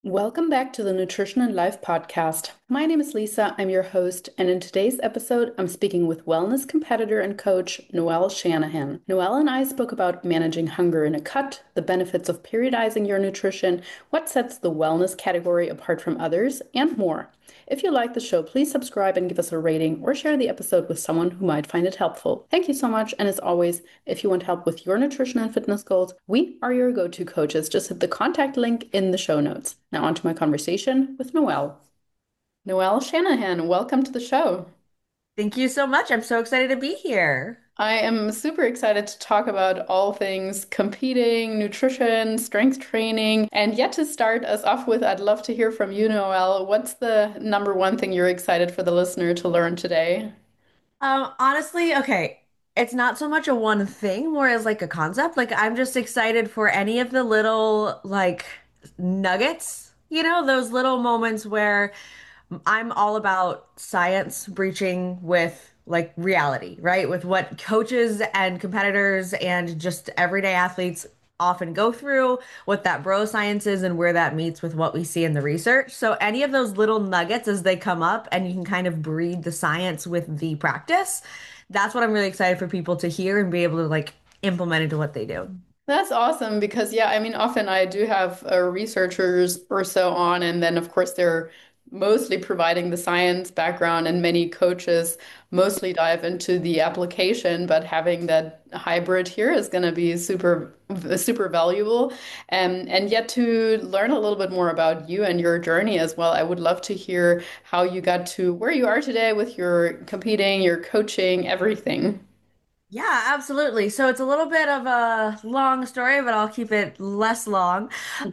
Welcome back to the Nutrition and Life podcast. My name is Lisa. I'm your host, and in today's episode, I'm speaking with wellness competitor and coach Noelle Shanahan. Noelle and I spoke about managing hunger in a cut, the benefits of periodizing your nutrition, what sets the wellness category apart from others, and more. If you like the show, please subscribe and give us a rating or share the episode with someone who might find it helpful. Thank you so much. And as always, if you want help with your nutrition and fitness goals, we are your go-to coaches. Just hit the contact link in the show notes. Now on to my conversation with Noelle. Noelle Shanahan, welcome to the show. Thank you so much. I'm so excited to be here. I am super excited to talk about all things competing, nutrition, strength training. And yet to start us off with, I'd love to hear from you, Noelle. What's the number one thing you're excited for the listener to learn today? Honestly, okay, it's not so much a one thing, more as like a concept. Like I'm just excited for any of the little like nuggets, those little moments where I'm all about science breaching with like reality, right? With what coaches and competitors and just everyday athletes often go through, what that bro science is, and where that meets with what we see in the research. So, any of those little nuggets as they come up, and you can kind of breed the science with the practice, that's what I'm really excited for people to hear and be able to like implement into what they do. That's awesome because, yeah, I mean, often I do have researchers or so on, and then of course they're mostly providing the science background, and many coaches mostly dive into the application, but having that hybrid here is going to be super valuable. And yet to learn a little bit more about you and your journey as well, I would love to hear how you got to where you are today with your competing, your coaching, everything. Yeah, absolutely. So it's a little bit of a long story, but I'll keep it less long.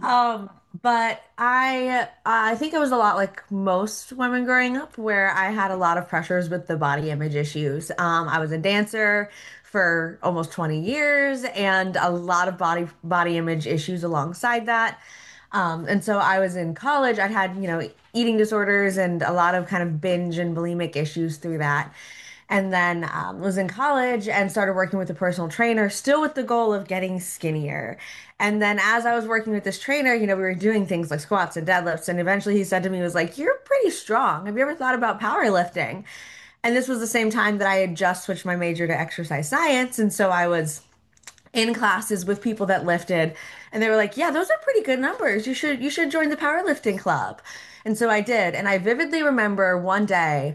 But I think it was a lot like most women growing up, where I had a lot of pressures with the body image issues. I was a dancer for almost 20 years, and a lot of body image issues alongside that. And so I was in college. I'd had, eating disorders and a lot of kind of binge and bulimic issues through that. And then was in college and started working with a personal trainer, still with the goal of getting skinnier. And then as I was working with this trainer, we were doing things like squats and deadlifts. And eventually he said to me, he was like, "You're pretty strong. Have you ever thought about powerlifting?" And this was the same time that I had just switched my major to exercise science. And so I was in classes with people that lifted, and they were like, "Yeah, those are pretty good numbers. You should join the powerlifting club." And so I did, and I vividly remember one day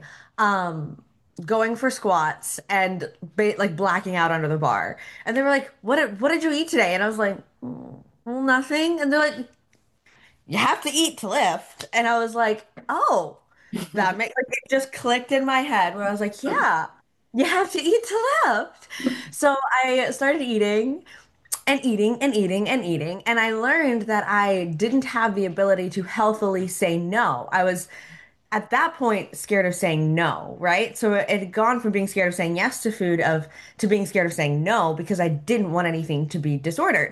going for squats and like blacking out under the bar. And they were like, "What did you eat today?" And I was like, Well, nothing." And they're like, "You have to eat to lift." And I was like, "Oh, that makes like it just clicked in my head where I was like, "Yeah, you have to eat to lift." So I started eating and eating and eating and eating. And I learned that I didn't have the ability to healthily say no. I was at that point scared of saying no, right? So it had gone from being scared of saying yes to food of to being scared of saying no because I didn't want anything to be disordered.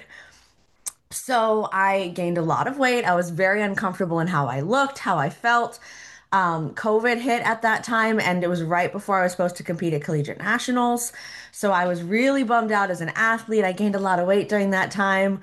So I gained a lot of weight. I was very uncomfortable in how I looked, how I felt. COVID hit at that time, and it was right before I was supposed to compete at collegiate nationals. So I was really bummed out as an athlete. I gained a lot of weight during that time.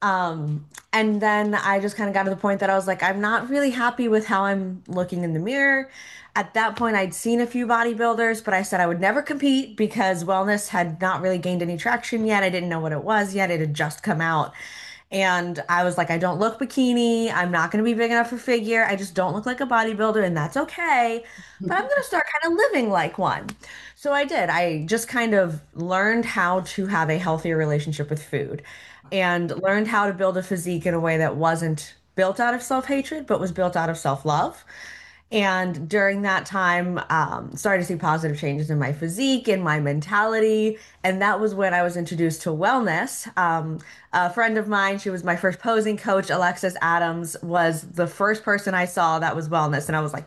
And then I just kind of got to the point that I was like, I'm not really happy with how I'm looking in the mirror. At that point, I'd seen a few bodybuilders, but I said I would never compete because wellness had not really gained any traction yet. I didn't know what it was yet. It had just come out. And I was like, I don't look bikini. I'm not going to be big enough for figure. I just don't look like a bodybuilder, and that's okay. But I'm going to start kind of living like one. So I did. I just kind of learned how to have a healthier relationship with food and learned how to build a physique in a way that wasn't built out of self-hatred, but was built out of self-love. And during that time, started to see positive changes in my physique, in my mentality. And that was when I was introduced to wellness. A friend of mine, she was my first posing coach, Alexis Adams, was the first person I saw that was wellness. And I was like,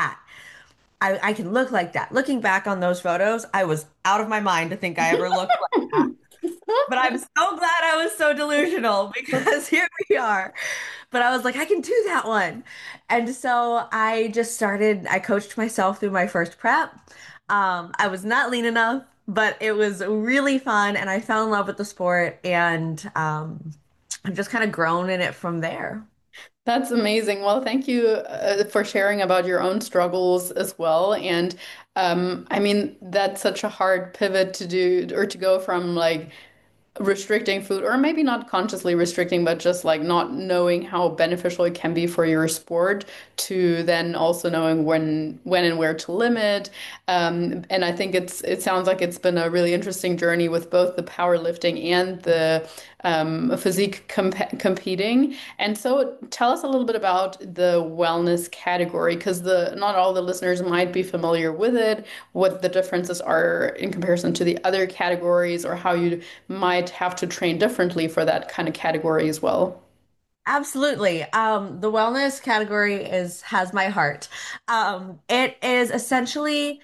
I can look like that. Looking back on those photos, I was out of my mind to think I ever looked like that. But I'm so glad I was so delusional because here we are. But I was like, I can do that one. And so I coached myself through my first prep. I was not lean enough, but it was really fun. And I fell in love with the sport, and I've just kind of grown in it from there. That's amazing. Well, thank you for sharing about your own struggles as well. And I mean, that's such a hard pivot to do or to go from like restricting food, or maybe not consciously restricting, but just like not knowing how beneficial it can be for your sport, to then also knowing when and where to limit. And I think it sounds like it's been a really interesting journey with both the powerlifting and the physique competing. And so tell us a little bit about the wellness category, because the not all the listeners might be familiar with it, what the differences are in comparison to the other categories, or how you might have to train differently for that kind of category as well. Absolutely. The wellness category is has my heart. It is essentially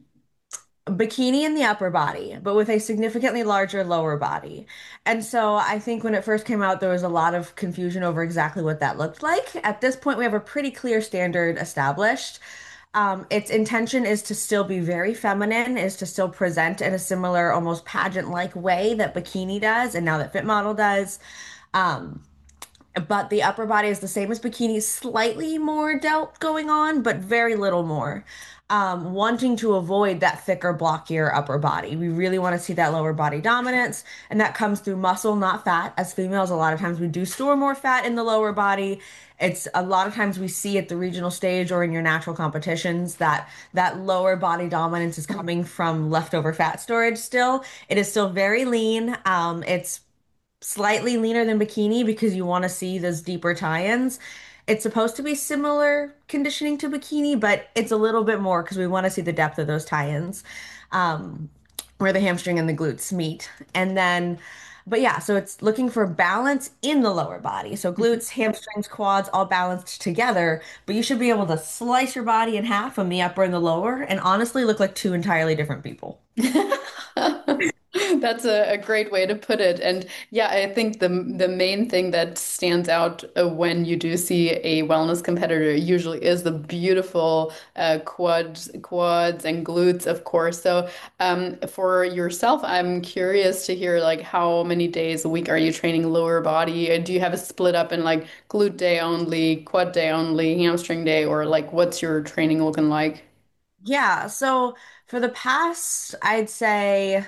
bikini in the upper body, but with a significantly larger lower body. And so I think when it first came out, there was a lot of confusion over exactly what that looked like. At this point, we have a pretty clear standard established. Its intention is to still be very feminine, is to still present in a similar, almost pageant-like way that bikini does, and now that Fit Model does. Um, but the upper body is the same as bikini, slightly more delt going on, but very little more. Wanting to avoid that thicker, blockier upper body. We really want to see that lower body dominance, and that comes through muscle, not fat. As females, a lot of times we do store more fat in the lower body. It's a lot of times we see at the regional stage or in your natural competitions that that lower body dominance is coming from leftover fat storage still. It is still very lean. It's slightly leaner than bikini because you want to see those deeper tie-ins. It's supposed to be similar conditioning to bikini, but it's a little bit more because we want to see the depth of those tie-ins, um, where the hamstring and the glutes meet. And then, but yeah, so it's looking for balance in the lower body. So glutes, hamstrings, quads, all balanced together, but you should be able to slice your body in half from the upper and the lower and honestly look like two entirely different people. That's a great way to put it. And yeah, I think the main thing that stands out when you do see a wellness competitor usually is the beautiful quads and glutes, of course. So for yourself, I'm curious to hear like how many days a week are you training lower body? Do you have a split up in like glute day only, quad day only, hamstring day, or like what's your training looking like? Yeah, so for the past, I'd say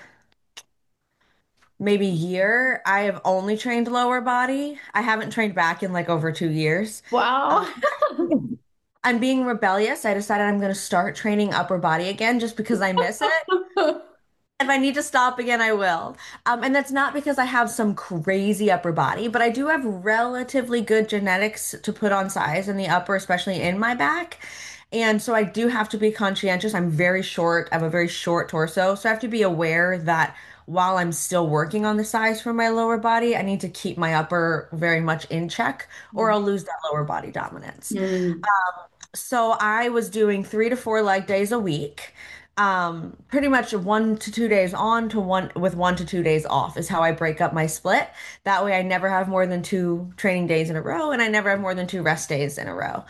maybe year, I have only trained lower body. I haven't trained back in like over 2 years. Wow. Um, I'm being rebellious. I decided I'm going to start training upper body again just because I miss it. If I need to stop again, I will. And that's not because I have some crazy upper body, but I do have relatively good genetics to put on size in the upper, especially in my back. And so I do have to be conscientious. I'm very short. I have a very short torso. So I have to be aware that while I'm still working on the size for my lower body, I need to keep my upper very much in check or I'll lose that lower body dominance. Mm. So I was doing 3 to 4 leg days a week. Pretty much 1 to 2 days on to 1 to 2 days off is how I break up my split. That way I never have more than 2 training days in a row and I never have more than 2 rest days in a row.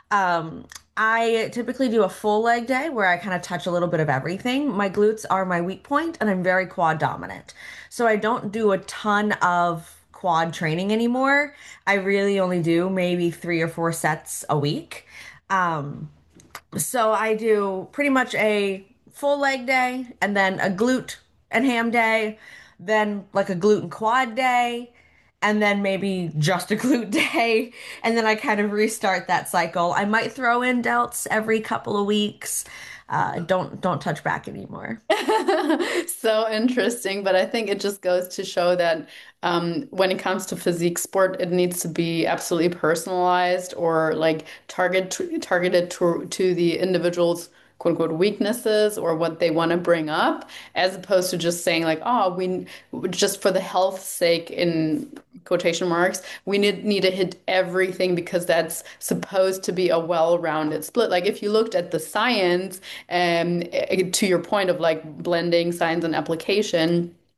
I typically do a full leg day where I kind of touch a little bit of everything. My glutes are my weak point and I'm very quad dominant. So I don't do a ton of quad training anymore. I really only do maybe 3 or 4 sets a week. Um, so I do pretty much a full leg day and then a glute and ham day, then like a glute and quad day, and then maybe just a glute day. And then I kind of restart that cycle. I might throw in delts every couple of weeks. Don't touch back anymore. So interesting, but I think it just goes to show that when it comes to physique sport, it needs to be absolutely personalized or like targeted to the individual's quote unquote weaknesses or what they want to bring up, as opposed to just saying like, oh, we just for the health sake in quotation marks, we need to hit everything because that's supposed to be a well-rounded split. Like if you looked at the science, to your point of like blending science and application.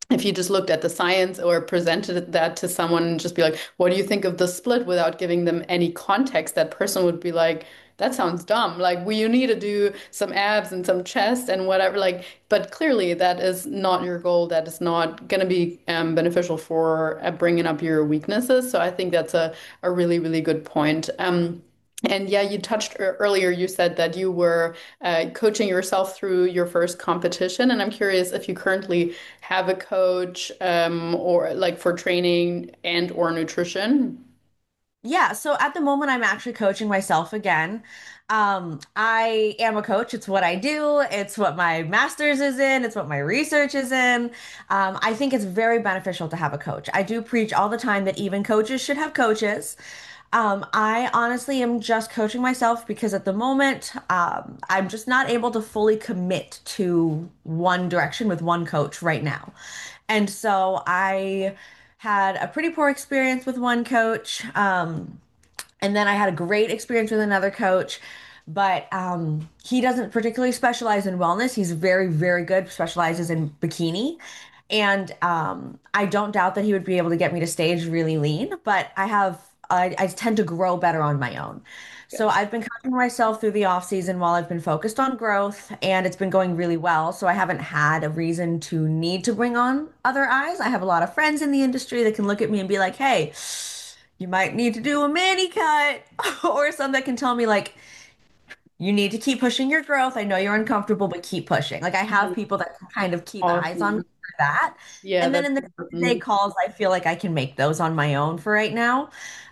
if you just looked at the science or presented that to someone and just be like, what do you think of the split without giving them any context, that person would be like, that sounds dumb. Like, well, you need to do some abs and some chest and whatever. Like, but clearly that is not your goal. That is not going to be beneficial for bringing up your weaknesses. So I think that's a really, really good point. And yeah, you touched earlier, you said that you were coaching yourself through your first competition. And I'm curious if you currently have a coach or like for training and or nutrition. Yeah, so at the moment I'm actually coaching myself again. I am a coach. It's what I do. It's what my master's is in. It's what my research is in. I think it's very beneficial to have a coach. I do preach all the time that even coaches should have coaches. I honestly am just coaching myself because at the moment, I'm just not able to fully commit to one direction with one coach right now. And so I had a pretty poor experience with one coach. And then I had a great experience with another coach, but he doesn't particularly specialize in wellness. He's very, very good, specializes in bikini. And I don't doubt that he would be able to get me to stage really lean, but I tend to grow better on my own. So Gotcha. I've been coaching myself through the off season while I've been focused on growth, and it's been going really well. So I haven't had a reason to need to bring on other eyes. I have a lot of friends in the industry that can look at me and be like, "Hey, you might need to do a mani cut," or some that can tell me like, you need to keep pushing your growth. I know you're uncomfortable, but keep pushing. Like I have people that can kind of keep eyes on me Awesome. for that. Yeah, And then that's in the day important. calls, I feel like I can make those on my own for right now.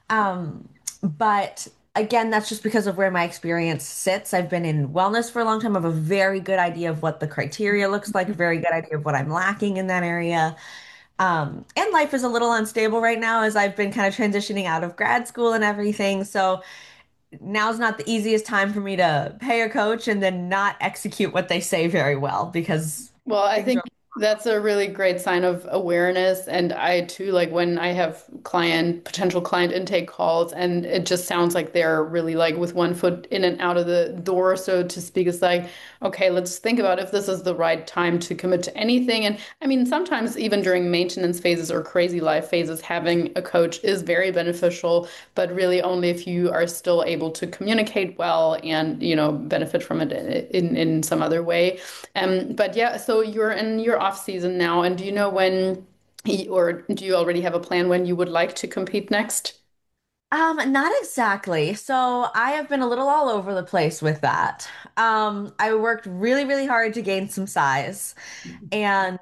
But again, that's just because of where my experience sits. I've been in wellness for a long time. I have a very good idea of what the criteria looks like, a very good idea of what I'm lacking in that area. And life is a little unstable right now as I've been kind of transitioning out of grad school and everything. So now's not the easiest time for me to pay a coach and then not execute what they say very well because Well, I things think are. that's a really great sign of awareness. And I too, like when I have potential client intake calls, and it just sounds like they're really like with one foot in and out of the door, so to speak. It's like, okay, let's think about if this is the right time to commit to anything. And I mean, sometimes even during maintenance phases or crazy life phases, having a coach is very beneficial, but really only if you are still able to communicate well and, benefit from it in some other way. But yeah, so you're in your off season now, and do you know when or do you already have a plan when you would like to compete next? Not exactly. So I have been a little all over the place with that. I worked really, really hard to gain some size and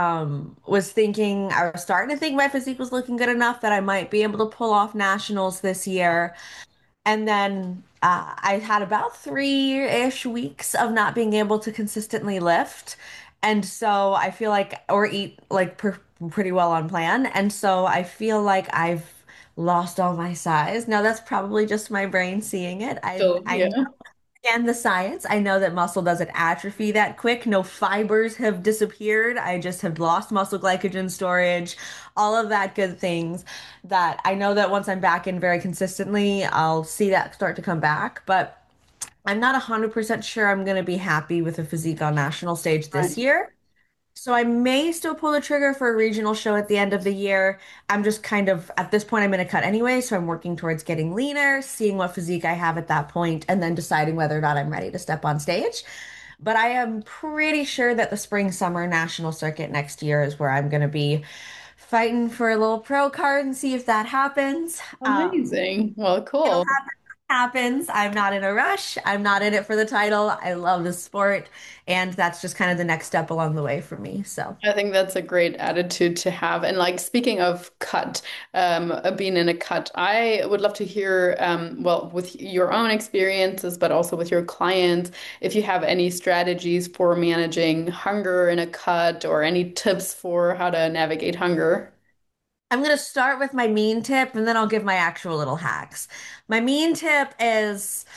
was thinking, I was starting to think my physique was looking good enough that I might be able to pull off nationals this year. And then I had about 3-ish weeks of not being able to consistently lift. And so I feel like, or eat like pretty well on plan. And so I feel like I've lost all my size. Now that's probably just my brain seeing it. Still, I yeah. understand the science. I know that muscle doesn't atrophy that quick. No fibers have disappeared. I just have lost muscle glycogen storage, all of that good things that I know that once I'm back in very consistently, I'll see that start to come back. But I'm not 100% sure I'm going to be happy with a physique on national stage Right. this year. So I may still pull the trigger for a regional show at the end of the year. I'm just kind of at this point I'm in a cut anyway, so I'm working towards getting leaner, seeing what physique I have at that point, and then deciding whether or not I'm ready to step on stage. But I am pretty sure that the spring summer national circuit next year is where I'm going to be fighting for a little pro card and see if that happens. Amazing. Well, It'll cool. happens. I'm not in a rush. I'm not in it for the title. I love the sport, and that's just kind of the next step along the way for me. So. I think that's a great attitude to have. And like speaking of cut, being in a cut, I would love to hear, well, with your own experiences, but also with your clients, if you have any strategies for managing hunger in a cut or any tips for how to navigate hunger. I'm going to start with my mean tip and then I'll give my actual little hacks. My mean tip is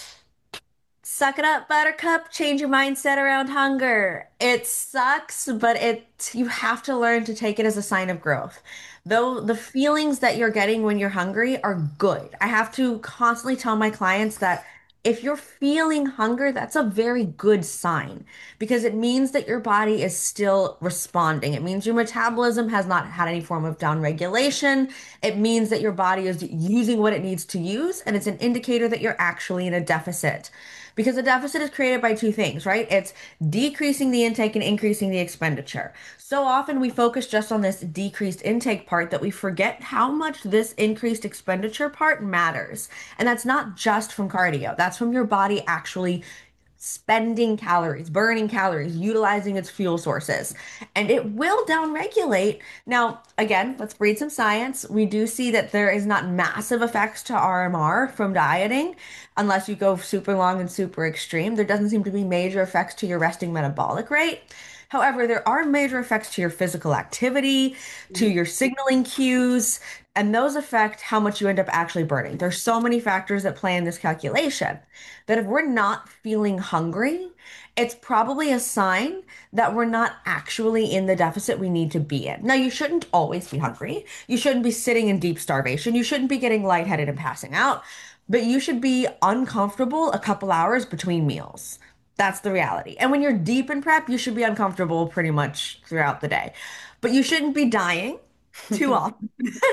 suck it up, buttercup, change your mindset around hunger. It sucks, but you have to learn to take it as a sign of growth. Though the feelings that you're getting when you're hungry are good. I have to constantly tell my clients that if you're feeling hunger, that's a very good sign because it means that your body is still responding. It means your metabolism has not had any form of downregulation. It means that your body is using what it needs to use, and it's an indicator that you're actually in a deficit. Because a deficit is created by two things, right? It's decreasing the intake and increasing the expenditure. So often we focus just on this decreased intake part that we forget how much this increased expenditure part matters. And that's not just from cardio, that's from your body actually spending calories, burning calories, utilizing its fuel sources. And it will downregulate. Now, again, let's read some science. We do see that there is not massive effects to RMR from dieting unless you go super long and super extreme. There doesn't seem to be major effects to your resting metabolic rate. However, there are major effects to your physical activity, to your signaling cues, and those affect how much you end up actually burning. There's so many factors that play in this calculation that if we're not feeling hungry, it's probably a sign that we're not actually in the deficit we need to be in. Now, you shouldn't always be hungry. You shouldn't be sitting in deep starvation. You shouldn't be getting lightheaded and passing out, but you should be uncomfortable a couple hours between meals. That's the reality. And when you're deep in prep, you should be uncomfortable pretty much throughout the day. But you shouldn't be dying too often.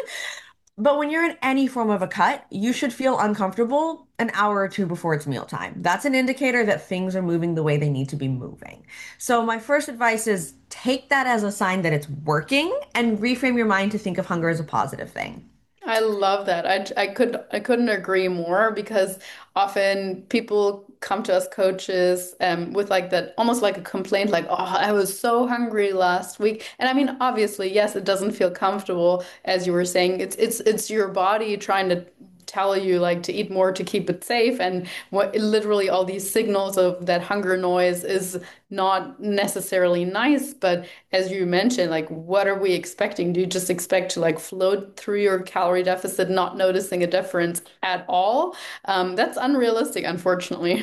But when you're in any form of a cut, you should feel uncomfortable an hour or two before it's mealtime. That's an indicator that things are moving the way they need to be moving. So my first advice is take that as a sign that it's working and reframe your mind to think of hunger as a positive thing. I love that. I couldn't agree more because often people come to us coaches with like that almost like a complaint like, oh, I was so hungry last week. And I mean, obviously, yes, it doesn't feel comfortable as you were saying. It's your body trying to tell you like to eat more to keep it safe, and what literally all these signals of that hunger noise is not necessarily nice. But as you mentioned, like what are we expecting? Do you just expect to like float through your calorie deficit not noticing a difference at all? That's unrealistic, unfortunately.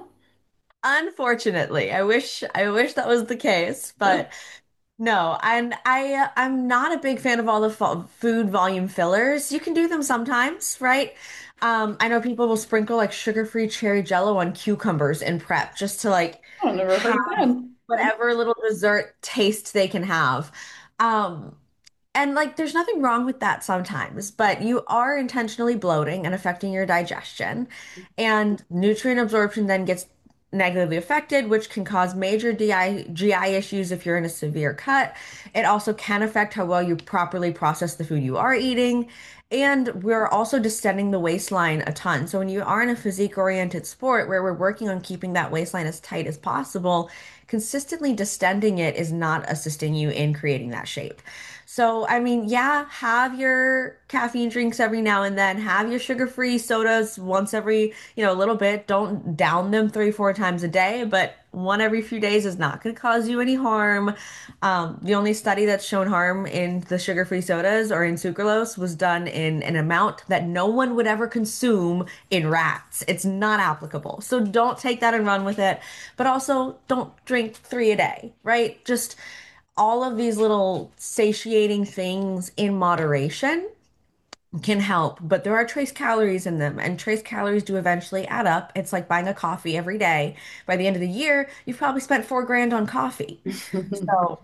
Unfortunately, I wish that was the case, but no, and I'm not a big fan of all the food volume fillers. You can do them sometimes, right? I know people will sprinkle like sugar-free cherry jello on cucumbers in prep just to like Oh, never heard have of that. whatever little dessert taste they can have. Um, and like there's nothing wrong with that sometimes, but you are intentionally bloating and affecting your digestion, and nutrient absorption then gets negatively affected, which can cause major GI issues if you're in a severe cut. It also can affect how well you properly process the food you are eating. And we're also distending the waistline a ton. So when you are in a physique-oriented sport where we're working on keeping that waistline as tight as possible, consistently distending it is not assisting you in creating that shape. So, I mean, yeah, have your caffeine drinks every now and then, have your sugar-free sodas once every, a little bit. Don't down them 3, 4 times a day, but one every few days is not going to cause you any harm. The only study that's shown harm in the sugar-free sodas or in sucralose was done in an amount that no one would ever consume in rats. It's not applicable. So don't take that and run with it. But also don't drink 3 a day, right? Just all of these little satiating things in moderation can help, but there are trace calories in them, and trace calories do eventually add up. It's like buying a coffee every day. By the end of the year, you've probably spent 4 grand on coffee. So,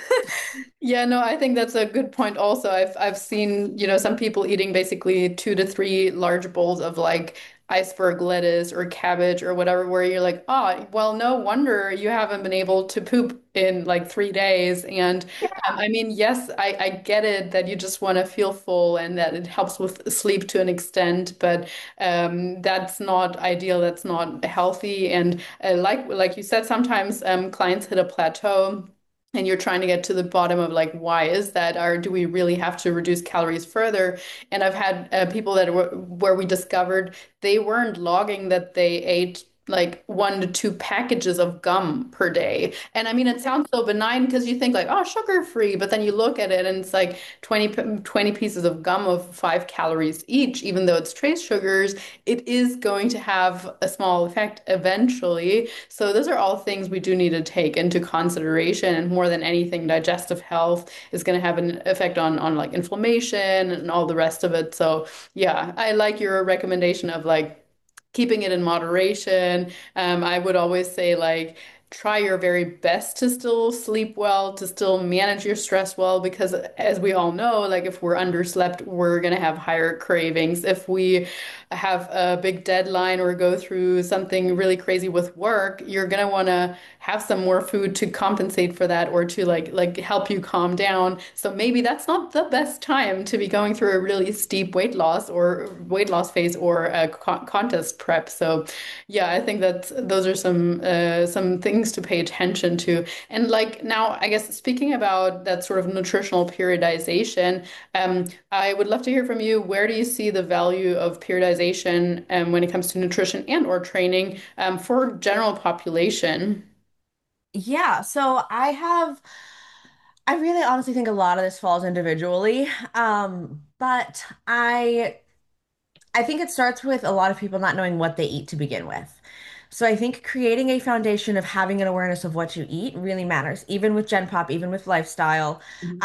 Yeah, no, I think that's a good point also. I've seen, some people eating basically 2 to 3 large bowls of like iceberg lettuce or cabbage or whatever, where you're like, oh, well, no wonder you haven't been able to poop in like 3 days. And I mean, yes, I get it that you just want to feel full and that it helps with sleep to an extent, but that's not ideal. That's not healthy. And like you said, sometimes clients hit a plateau and you're trying to get to the bottom of like why is that, or do we really have to reduce calories further? And I've had people that were where we discovered they weren't logging that they ate like 1 to 2 packages of gum per day. And I mean, it sounds so benign because you think like, oh, sugar free, but then you look at it and it's like 20 pieces of gum of 5 calories each, even though it's trace sugars, it is going to have a small effect eventually. So those are all things we do need to take into consideration. And more than anything, digestive health is going to have an effect on like inflammation and all the rest of it. So yeah, I like your recommendation of like keeping it in moderation. I would always say, like, try your very best to still sleep well, to still manage your stress well, because as we all know, like, if we're underslept, we're going to have higher cravings. If we have a big deadline or go through something really crazy with work, you're going to want to have some more food to compensate for that or to like help you calm down. So maybe that's not the best time to be going through a really steep weight loss phase or a contest prep. So yeah, I think that those are some things to pay attention to. And like now, I guess speaking about that sort of nutritional periodization, I would love to hear from you. Where do you see the value of periodization when it comes to nutrition and or training for general population? Yeah, so I really honestly think a lot of this falls individually. But I think it starts with a lot of people not knowing what they eat to begin with. So I think creating a foundation of having an awareness of what you eat really matters, even with Gen Pop, even with lifestyle.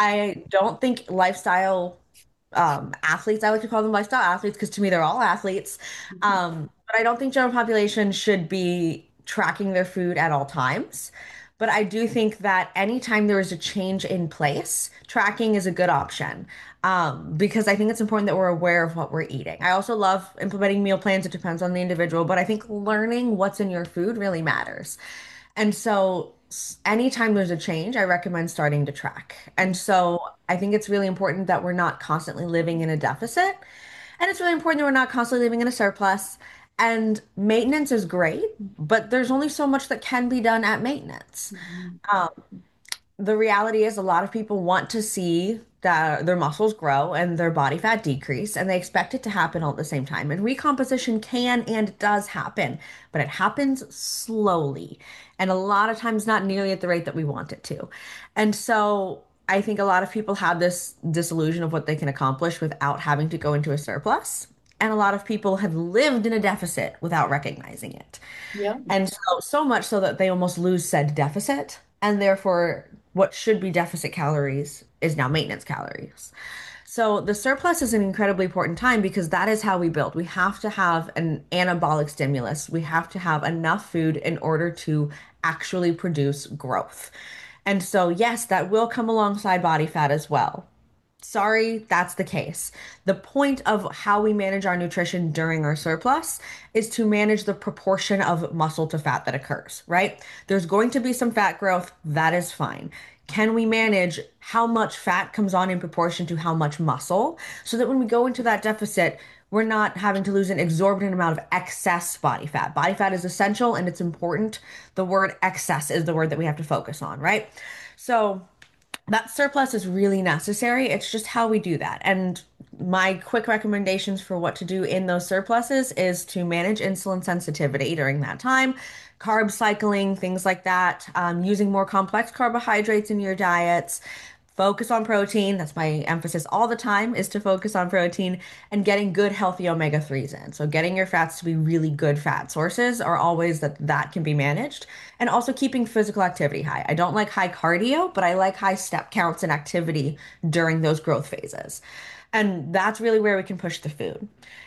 I don't think lifestyle athletes, I like to call them lifestyle athletes because to me they're all athletes. But I don't think general population should be tracking their food at all times. But I do think that anytime there is a change in place, tracking is a good option. Because I think it's important that we're aware of what we're eating. I also love implementing meal plans. It depends on the individual, but I think learning what's in your food really matters. And so, anytime there's a change, I recommend starting to track. And so, I think it's really important that we're not constantly living in a deficit. And it's really important that we're not constantly living in a surplus. And maintenance is great, but there's only so much that can be done at maintenance. Mhm. Um, the reality is a lot of people want to see that their muscles grow and their body fat decrease, and they expect it to happen all at the same time. And recomposition can and does happen, but it happens slowly, and a lot of times not nearly at the rate that we want it to. And so I think a lot of people have this disillusion of what they can accomplish without having to go into a surplus. And a lot of people have lived in a deficit without recognizing it. Yeah. And so much so that they almost lose said deficit, and therefore what should be deficit calories is now maintenance calories. So the surplus is an incredibly important time because that is how we build. We have to have an anabolic stimulus. We have to have enough food in order to actually produce growth. And so, yes, that will come alongside body fat as well. Sorry, that's the case. The point of how we manage our nutrition during our surplus is to manage the proportion of muscle to fat that occurs, right? There's going to be some fat growth, that is fine. Can we manage how much fat comes on in proportion to how much muscle so that when we go into that deficit, we're not having to lose an exorbitant amount of excess body fat? Body fat is essential and it's important. The word excess is the word that we have to focus on, right? So, that surplus is really necessary. It's just how we do that. And my quick recommendations for what to do in those surpluses is to manage insulin sensitivity during that time, carb cycling, things like that, using more complex carbohydrates in your diets. Focus on protein. That's my emphasis all the time is to focus on protein and getting good healthy omega-3s in. So getting your fats to be really good fat sources are always that can be managed. And also keeping physical activity high. I don't like high cardio, but I like high step counts and activity during those growth phases. And that's really where we can push the food.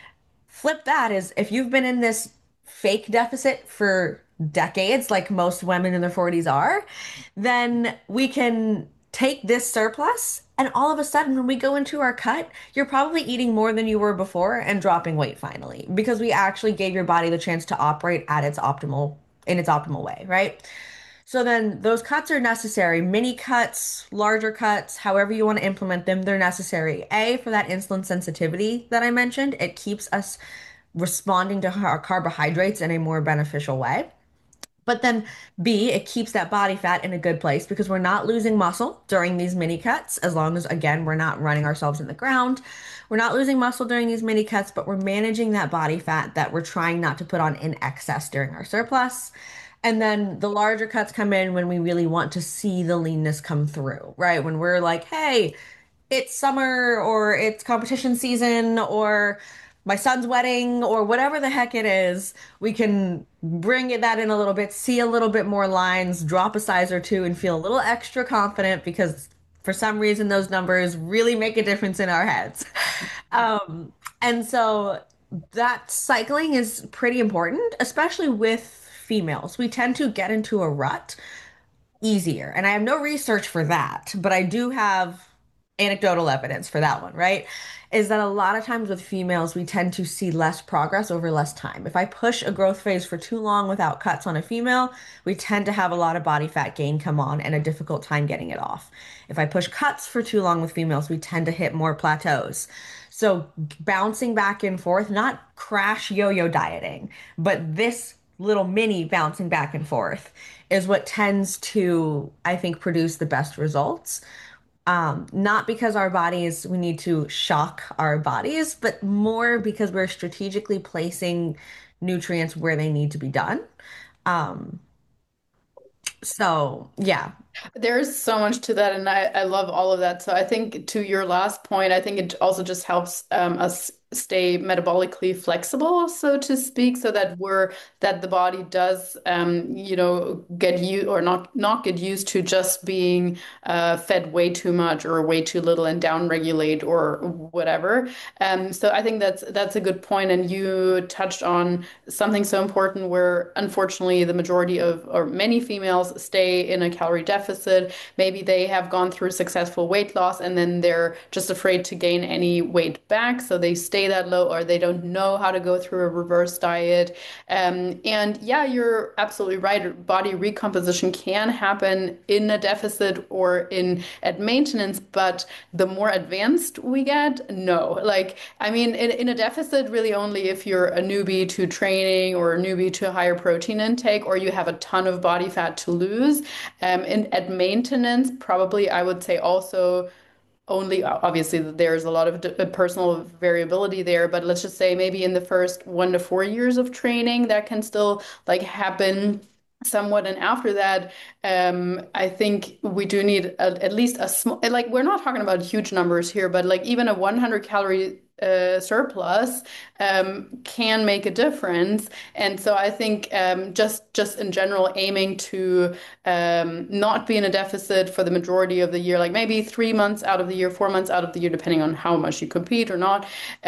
Flip that is if you've been in this fake deficit for decades, like most women in their 40s are, then we can take this surplus and all of a sudden when we go into our cut, you're probably eating more than you were before and dropping weight finally because we actually gave your body the chance to operate at its optimal in its optimal way, right? So then those cuts are necessary. Mini cuts, larger cuts, however you want to implement them, they're necessary. A, for that insulin sensitivity that I mentioned, it keeps us responding to our carbohydrates in a more beneficial way. But then B, it keeps that body fat in a good place because we're not losing muscle during these mini cuts, as long as, again, we're not running ourselves in the ground. We're not losing muscle during these mini cuts, but we're managing that body fat that we're trying not to put on in excess during our surplus. And then the larger cuts come in when we really want to see the leanness come through, right? When we're like, hey, it's summer or it's competition season or my son's wedding or whatever the heck it is, we can bring that in a little bit, see a little bit more lines, drop a size or two, and feel a little extra confident because for some reason those numbers really make a difference in our heads. Um, and so that cycling is pretty important, especially with females. We tend to get into a rut easier. And I have no research for that, but I do have anecdotal evidence for that one, right? Is that a lot of times with females, we tend to see less progress over less time. If I push a growth phase for too long without cuts on a female, we tend to have a lot of body fat gain come on and a difficult time getting it off. If I push cuts for too long with females, we tend to hit more plateaus. So bouncing back and forth, not crash yo-yo dieting, but this little mini bouncing back and forth is what tends to, I think, produce the best results. Not because our bodies, we need to shock our bodies, but more because we're strategically placing nutrients where they need to be done. Um, so yeah. There's so much to that, and I love all of that. So I think to your last point, I think it also just helps us stay metabolically flexible, so to speak, so that that the body does get you or not get used to just being fed way too much or way too little and down regulate or whatever. So I think that's a good point, and you touched on something so important where unfortunately the majority of or many females stay in a calorie deficit. Maybe they have gone through successful weight loss and then they're just afraid to gain any weight back, so they stay that low or they don't know how to go through a reverse diet. And yeah, you're absolutely right. Body recomposition can happen in a deficit or in at maintenance, but the more advanced we get, no. Like, I mean, in a deficit, really only if you're a newbie to training or a newbie to a higher protein intake, or you have a ton of body fat to lose. At maintenance, probably I would say also only obviously there's a lot of personal variability there, but let's just say maybe in the first 1 to 4 years of training that can still like happen somewhat, and after that I think we do need at least a small, like we're not talking about huge numbers here, but like even a 100 calorie surplus can make a difference. And so I think just in general aiming to not be in a deficit for the majority of the year, like maybe 3 months out of the year, 4 months out of the year, depending on how much you compete or not.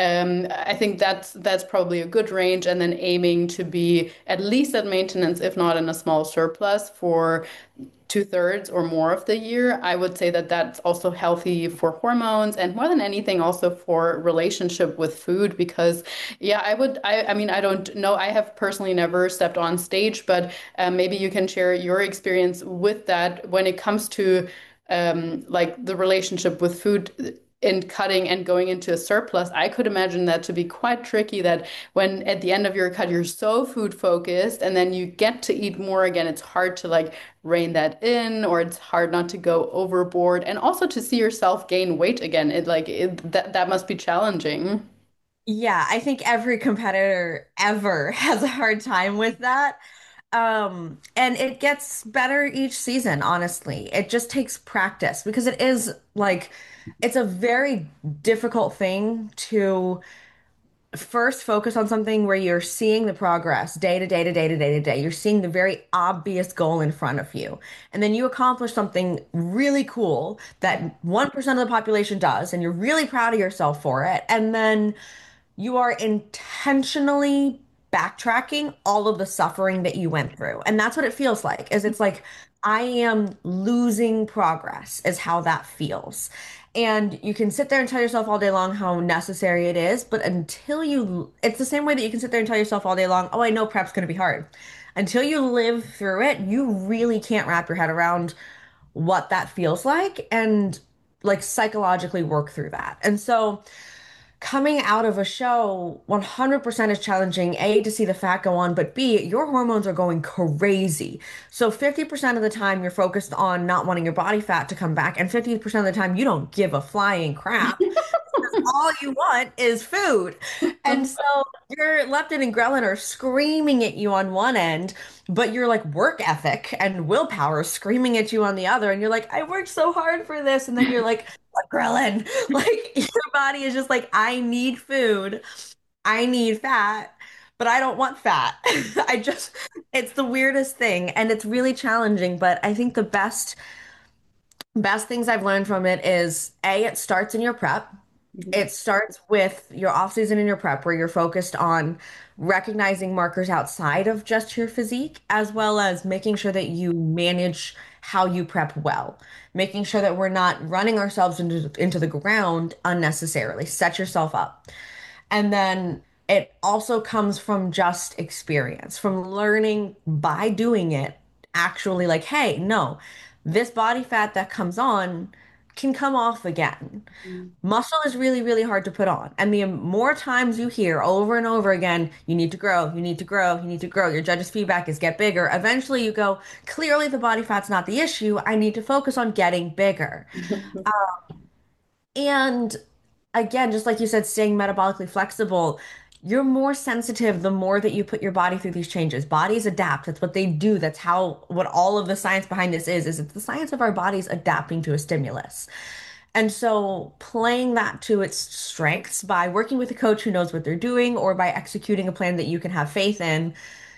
I think that's probably a good range, and then aiming to be at least at maintenance, if not in a small surplus for 2/3 or more of the year. I would say that that's also healthy for hormones and more than anything also for relationship with food, because yeah, I mean, I don't know. I have personally never stepped on stage, but maybe you can share your experience with that when it comes to like the relationship with food in cutting and going into a surplus. I could imagine that to be quite tricky, that when at the end of your cut you're so food focused and then you get to eat more again, it's hard to like rein that in, or it's hard not to go overboard and also to see yourself gain weight again. That must be challenging. Yeah, I think every competitor ever has a hard time with that. And it gets better each season, honestly. It just takes practice because it is like it's a very difficult thing to first focus on something where you're seeing the progress day to day to day to day to day. You're seeing the very obvious goal in front of you. And then you accomplish something really cool that 1% of the population does, and you're really proud of yourself for it. And then you are intentionally backtracking all of the suffering that you went through. And that's what it feels like, is it's like I am losing progress is how that feels. And you can sit there and tell yourself all day long how necessary it is, but until you, it's the same way that you can sit there and tell yourself all day long, oh, I know prep's going to be hard. Until you live through it, you really can't wrap your head around what that feels like and like psychologically work through that. And so, coming out of a show 100% is challenging, A, to see the fat go on, but B, your hormones are going crazy. So 50% of the time you're focused on not wanting your body fat to come back, and 50% of the time you don't give a flying crap. All you want is food. And so your leptin and ghrelin are screaming at you on one end, but your like work ethic and willpower is screaming at you on the other. And you're like, I worked so hard for this. And then you're like, what ghrelin? Like your body is just like, I need food. I need fat, but I don't want fat. I just, it's the weirdest thing. And it's really challenging. But I think the best things I've learned from it is A, it starts in your prep. Mhm. It starts with your off season and your prep, where you're focused on recognizing markers outside of just your physique, as well as making sure that you manage how you prep well, making sure that we're not running ourselves into the ground unnecessarily. Set yourself up. And then it also comes from just experience, from learning by doing it, actually, like, hey, no, this body fat that comes on can come off again. Muscle is really, really hard to put on. And the more times you hear over and over again, you need to grow, you need to grow, you need to grow, your judge's feedback is get bigger. Eventually you go, clearly the body fat's not the issue. I need to focus on getting bigger. And again, just like you said, staying metabolically flexible, you're more sensitive the more that you put your body through these changes. Bodies adapt. That's what they do. That's how, what all of the science behind this is it's the science of our bodies adapting to a stimulus. And so playing that to its strengths by working with a coach who knows what they're doing or by executing a plan that you can have faith in,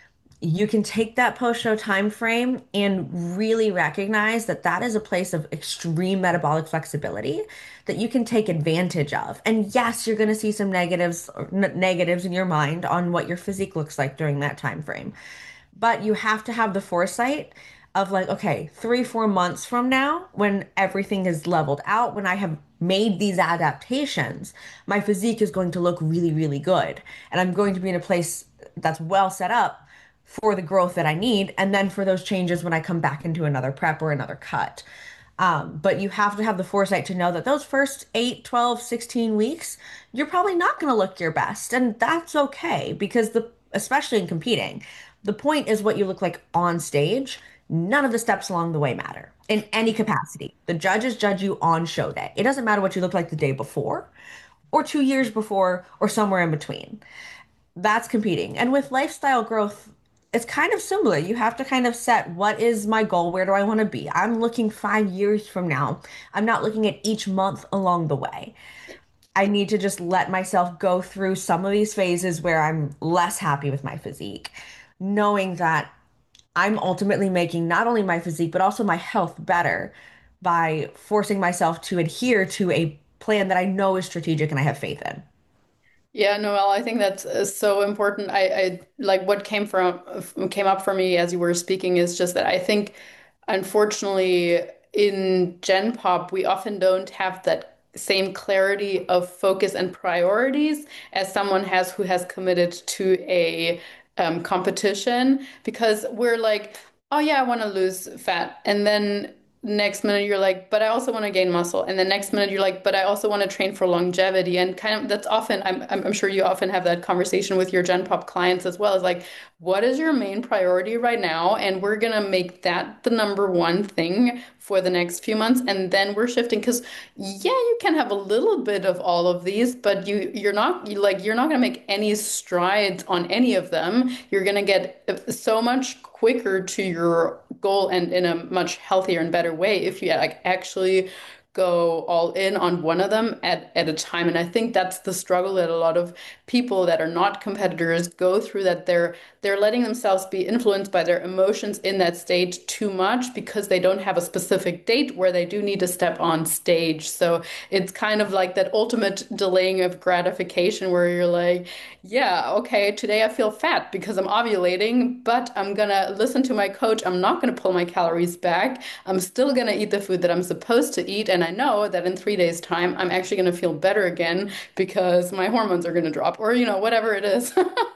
you can take that post-show time frame and really recognize that that is a place of extreme metabolic flexibility that you can take advantage of. And yes, you're going to see some negatives in your mind on what your physique looks like during that time frame. But you have to have the foresight of like, okay, 3, 4 months from now, when everything is leveled out, when I have made these adaptations, my physique is going to look really, really good. And I'm going to be in a place that's well set up for the growth that I need, and then for those changes when I come back into another prep or another cut. But you have to have the foresight to know that those first 8, 12, 16 weeks, you're probably not going to look your best. And that's okay because especially in competing, the point is what you look like on stage. None of the steps along the way matter in any capacity. The judges judge you on show day. It doesn't matter what you look like the day before or 2 years before or somewhere in between. That's competing. And with lifestyle growth, it's kind of similar. You have to kind of set what is my goal? Where do I want to be? I'm looking 5 years from now. I'm not looking at each month along the way. I need to just let myself go through some of these phases where I'm less happy with my physique, knowing that I'm ultimately making not only my physique, but also my health better by forcing myself to adhere to a plan that I know is strategic and I have faith in. Yeah, Noelle, I think that's so important. I like what came up for me as you were speaking is just that I think, unfortunately, in Gen Pop, we often don't have that same clarity of focus and priorities as someone has who has committed to a competition because we're like, oh yeah, I want to lose fat, and then next minute you're like, but I also want to gain muscle. And the next minute you're like, but I also want to train for longevity. And kind of that's often, I'm sure you often have that conversation with your Gen Pop clients as well. Is like, what is your main priority right now? And we're gonna make that the number one thing for the next few months. And then we're shifting because yeah, you can have a little bit of all of these, but you're not gonna make any strides on any of them. You're gonna get so much quicker to your goal and in a much healthier and better way if you like actually go all in on one of them at a time. And I think that's the struggle that a lot of people that are not competitors go through, that they're letting themselves be influenced by their emotions in that stage too much because they don't have a specific date where they do need to step on stage. So it's kind of like that ultimate delaying of gratification where you're like, yeah, okay, today I feel fat because I'm ovulating, but I'm gonna listen to my coach. I'm not gonna pull my calories back. I'm still gonna eat the food that I'm supposed to eat. And I know that in 3 days' time, I'm actually gonna feel better again because my hormones are gonna drop, or, whatever it is.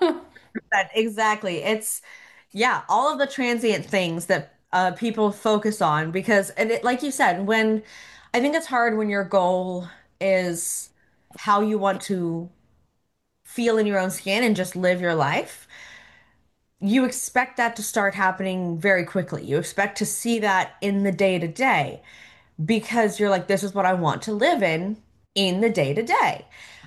Exactly. Yeah, all of the transient things that people focus on because, and like you said, when I think it's hard when your goal is how you want to feel in your own skin and just live your life. You expect that to start happening very quickly. You expect to see that in the day to day because you're like, this is what I want to live in the day to day.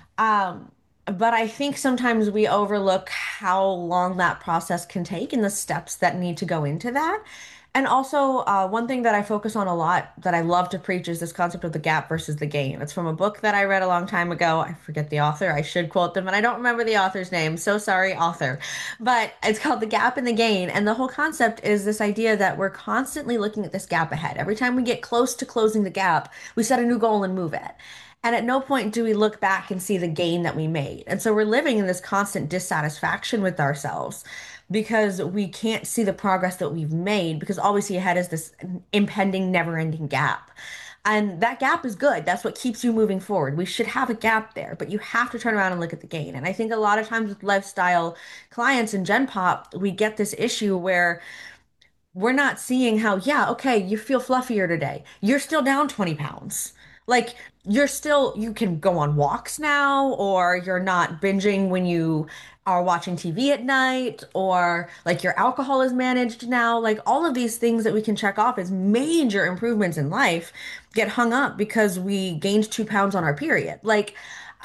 But I think sometimes we overlook how long that process can take and the steps that need to go into that. And also, one thing that I focus on a lot that I love to preach is this concept of the gap versus the gain. It's from a book that I read a long time ago. I forget the author. I should quote them, and I don't remember the author's name. So sorry, author. But it's called The Gap and the Gain. And the whole concept is this idea that we're constantly looking at this gap ahead. Every time we get close to closing the gap, we set a new goal and move it. And at no point do we look back and see the gain that we made. And so we're living in this constant dissatisfaction with ourselves because we can't see the progress that we've made because all we see ahead is this impending, never-ending gap. And that gap is good. That's what keeps you moving forward. We should have a gap there, but you have to turn around and look at the gain. And I think a lot of times with lifestyle clients in Gen Pop, we get this issue where we're not seeing how, yeah, okay, you feel fluffier today. You're still down 20 pounds. Like, you can go on walks now, or you're not binging when you are watching TV at night, or like your alcohol is managed now. Like, all of these things that we can check off as major improvements in life get hung up because we gained 2 pounds on our period. Like,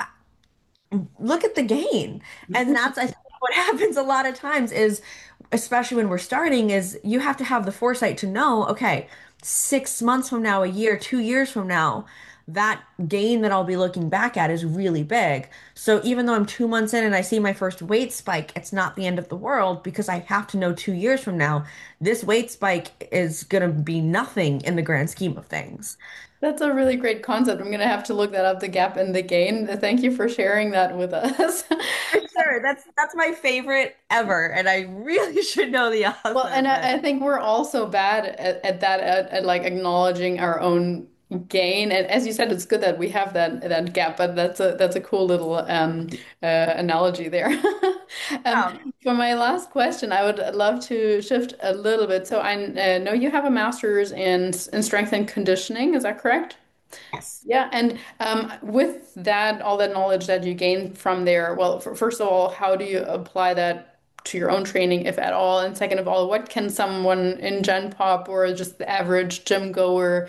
look at the gain. And that's, I think, what happens a lot of times is, especially when we're starting, is you have to have the foresight to know, okay, 6 months from now, a year, 2 years from now, that gain that I'll be looking back at is really big. So even though I'm 2 months in and I see my first weight spike, it's not the end of the world because I have to know 2 years from now, this weight spike is going to be nothing in the grand scheme of things. That's a really great concept. I'm going to have to look that up, the gap and the gain. Thank you for sharing that with us. For sure. That's my favorite ever, and I really should know the Well, author, and but I think we're also bad at that, at like acknowledging our own gain. And as you said, it's good that we have that gap, but that's a cool little analogy there. yeah. For my last question, I would love to shift a little bit. So I know you have a master's in strength and conditioning. Is that correct? Yes. Yeah, and with that, all that knowledge that you gain from there, well, first of all, how do you apply that to your own training, if at all? And second of all, what can someone in Gen Pop or just the average gym goer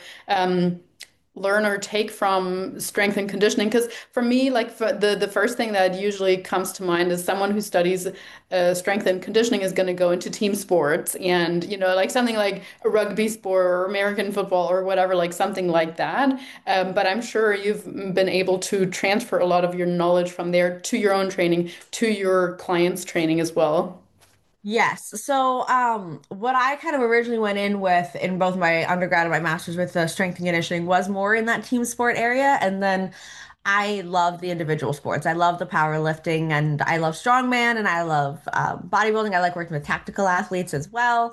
learn or take from strength and conditioning? Because for me, like for the first thing that usually comes to mind is someone who studies strength and conditioning is going to go into team sports and, like something like a rugby sport or American football or whatever, like something like that. But I'm sure you've been able to transfer a lot of your knowledge from there to your own training, to your clients' training as well. Yes. So, what I kind of originally went in with in both my undergrad and my master's with the strength and conditioning was more in that team sport area. And then I love the individual sports. I love the powerlifting and I love strongman and I love bodybuilding. I like working with tactical athletes as well.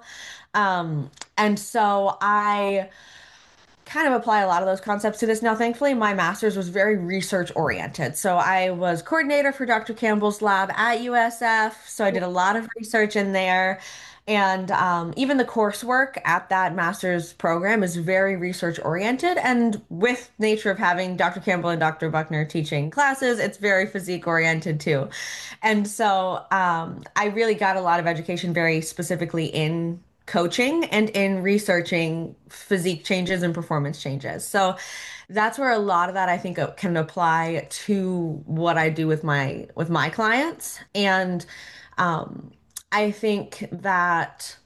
And so I kind of apply a lot of those concepts to this. Now, thankfully, my master's was very research oriented. So I was coordinator for Dr. Campbell's lab at USF. So I did a lot of research in there. And even the coursework at that master's program is very research oriented. And with nature of having Dr. Campbell and Dr. Buckner teaching classes, it's very physique oriented too. And so I really got a lot of education very specifically in coaching and in researching physique changes and performance changes. So that's where a lot of that I think can apply to what I do with my clients. And um, I think that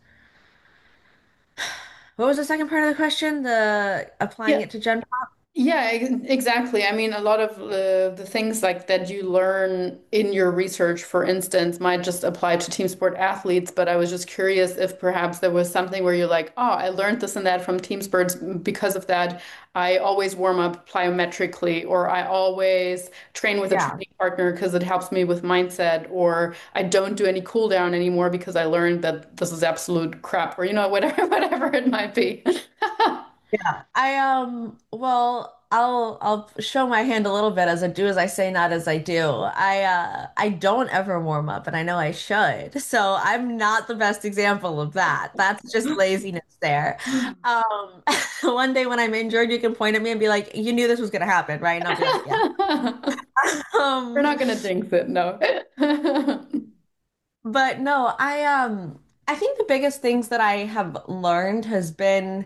what was the second part of the question? The applying Yeah. it to Gen. Yeah, exactly. I mean, a lot of the things like that you learn in your research, for instance, might just apply to team sport athletes. But I was just curious if perhaps there was something where you're like, oh, I learned this and that from team sports. Because of that, I always warm up plyometrically, or I always train with a Yeah. training partner because it helps me with mindset, or I don't do any cool down anymore because I learned that this is absolute crap, or whatever, whatever it might be. Yeah. Well, I'll show my hand a little bit as I do as I say, not as I do. I don't ever warm up and I know I should. So I'm not the best example of that. That's just laziness there. Um one day when I'm injured, you can point at me and be like, you knew this was gonna happen, right? And I'll be like, yeah. We're Um not gonna jinx it, no. but no, I think the biggest things that I have learned has been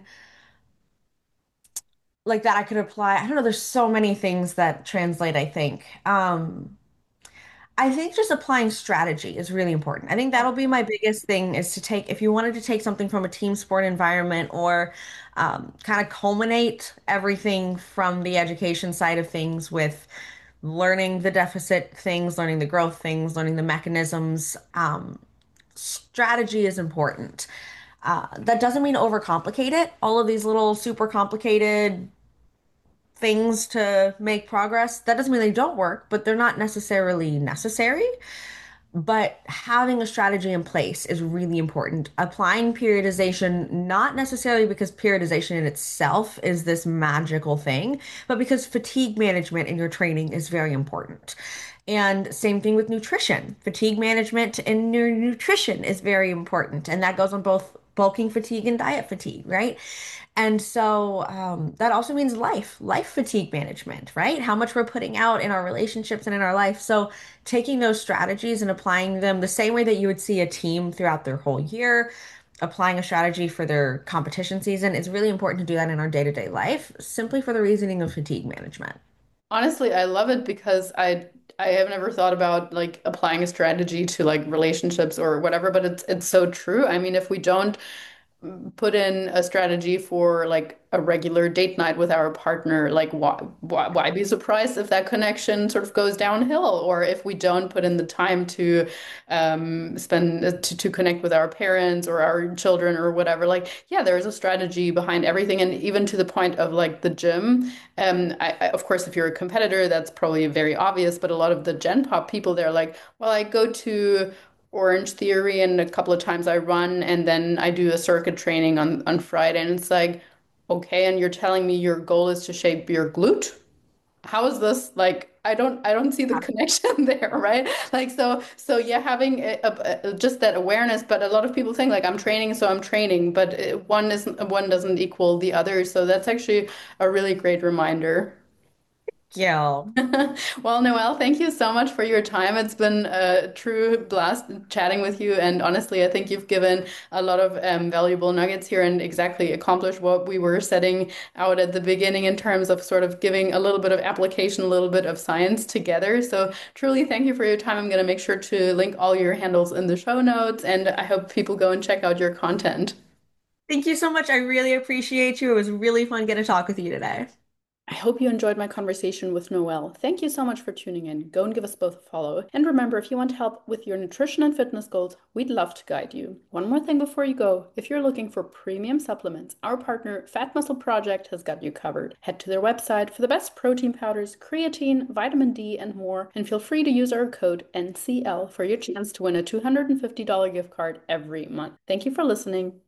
like that I could apply. I don't know, there's so many things that translate, I think. I think just applying strategy is really important. I think that'll be my biggest thing is to take, if you wanted to take something from a team sport environment or kind of culminate everything from the education side of things with learning the deficit things, learning the growth things, learning the mechanisms. Strategy is important. That doesn't mean overcomplicate it. All of these little super complicated things to make progress. That doesn't mean they don't work, but they're not necessarily necessary. But having a strategy in place is really important. Applying periodization, not necessarily because periodization in itself is this magical thing, but because fatigue management in your training is very important. And same thing with nutrition. Fatigue management in your nutrition is very important. And that goes on both bulking fatigue and diet fatigue, right? And so that also means life fatigue management, right? How much we're putting out in our relationships and in our life. So taking those strategies and applying them the same way that you would see a team throughout their whole year, applying a strategy for their competition season is really important to do that in our day-to-day life, simply for the reasoning of fatigue management. Honestly, I love it because I have never thought about like applying a strategy to like relationships or whatever, but it's so true. I mean, if we don't put in a strategy for like a regular date night with our partner, like why be surprised if that connection sort of goes downhill, or if we don't put in the time to spend to connect with our parents or our children or whatever. Like, yeah, there's a strategy behind everything, and even to the point of like the gym. Of course, if you're a competitor, that's probably very obvious, but a lot of the Gen Pop people, they're like, well, I go to Orange Theory and a couple of times I run and then I do a circuit training on Friday and it's like, okay, and you're telling me your goal is to shape your glute? How is this like I don't see the connection there, right? Like so yeah, having just that awareness, but a lot of people think like I'm training, so I'm training, but one doesn't equal the other. So that's actually a really great reminder. Yeah. Well, Noelle, thank you so much for your time. It's been a true blast chatting with you. And honestly, I think you've given a lot of valuable nuggets here and exactly accomplished what we were setting out at the beginning in terms of sort of giving a little bit of application, a little bit of science together. So truly, thank you for your time. I'm going to make sure to link all your handles in the show notes, and I hope people go and check out your content. Thank you so much. I really appreciate you. It was really fun getting to talk with you today. I hope you enjoyed my conversation with Noelle. Thank you so much for tuning in. Go and give us both a follow. And remember, if you want help with your nutrition and fitness goals, we'd love to guide you. One more thing before you go. If you're looking for premium supplements, our partner Fat Muscle Project has got you covered. Head to their website for the best protein powders, creatine, vitamin D, and more, and feel free to use our code NCL for your chance to win a $250 gift card every month. Thank you for listening.